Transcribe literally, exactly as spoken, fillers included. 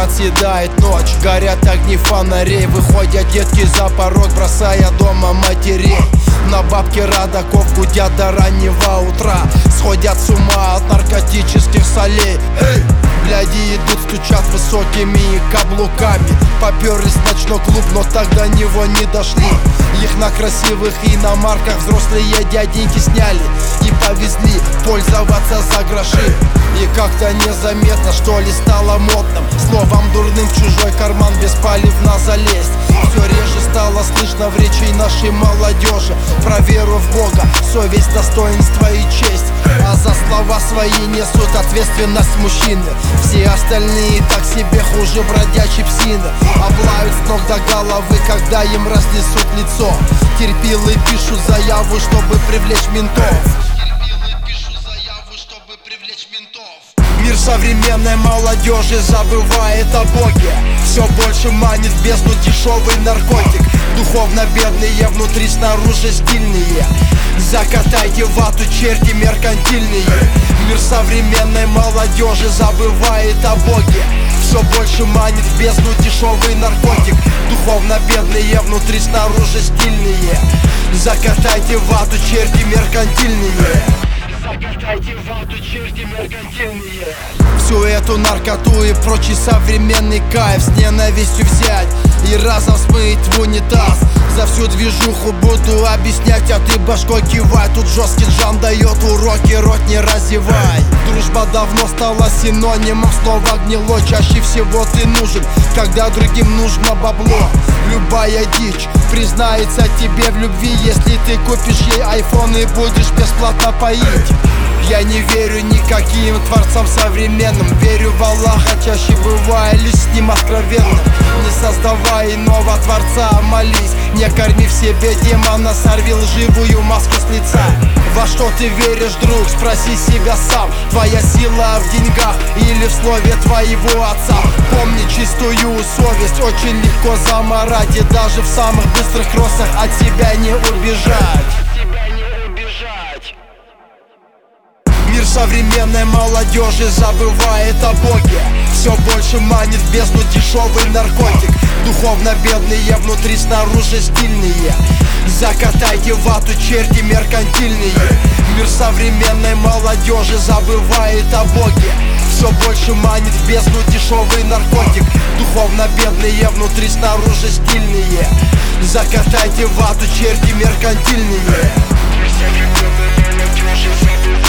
Закат съедает ночь, горят огни фонарей. Выходят детки за порог, бросая дома матерей. На бабке родаков гудят до раннего утра. Сходят с ума от наркотических солей. Эй! Бляди идут, стучат высокими каблуками. Поперлись в ночной клуб, но так до него не дошли. Их на красивых иномарках взрослые дяденьки сняли и повезли пользоваться за гроши. И как-то незаметно, что ли, стало модным словом дурным в чужой карман беспалевно залезть. Все реже стало слышно в речи нашей молодежи про веру в Бога, совесть, достоинство и честь. А за слова свои несут ответственность мужчины. Все остальные так себе хуже бродячей псины. Облают с ног до головы, когда им разнесут лицо. Терпилы пишут заяву, чтобы привлечь ментов. Мир современной молодежи забывает о Боге. Все больше манит в бездну дешевый наркотик. Духовно бедные, внутри снаружи стильные. Закатайте вату, черти меркантильные. Мир современной молодежи забывает о Боге. Все больше манит в бездну дешевый наркотик. Духовно бедные, внутри снаружи стильные. Закатайте вату, черти меркантильные. Закатайте вату, черти меркантильные. Всю эту наркоту и прочий современный кайф с ненавистью взять и разом смыть в унитаз. За всю движуху буду объяснять, а ты башкой кивай. Тут жесткий джам дает уроки, рот не разевай. Дружба давно стала синонимом слова гнилой. Чаще всего ты нужен, когда другим нужно бабло. Любая дичь признается тебе в любви, если ты купишь ей айфон и будешь бесплатно поить. Я не верю никаким творцам современным. Верю в Аллаха, чаще бывая лишь с ним откровенным. Не создавай иного творца, молись. Не корми в себе демона, сорви лживую маску с лица. Во что ты веришь, друг, спроси себя сам. Твоя сила в деньгах или в слове твоего отца? Помни чистую совесть, очень легко заморать. И даже в самых быстрых кроссах от себя не убежать. Мир современной молодежи забывает о Боге. Все больше манит в бездну дешевый наркотик. Духовно бедные, внутри снаружи стильные. Закатайте вату, черти меркантильные. Мир современной молодежи забывает о Боге. Все больше манит в бездну дешевый наркотик. Духовно бедные, внутри снаружи стильные. Закатайте вату, черти меркантильные. Мир современной молодежи забывает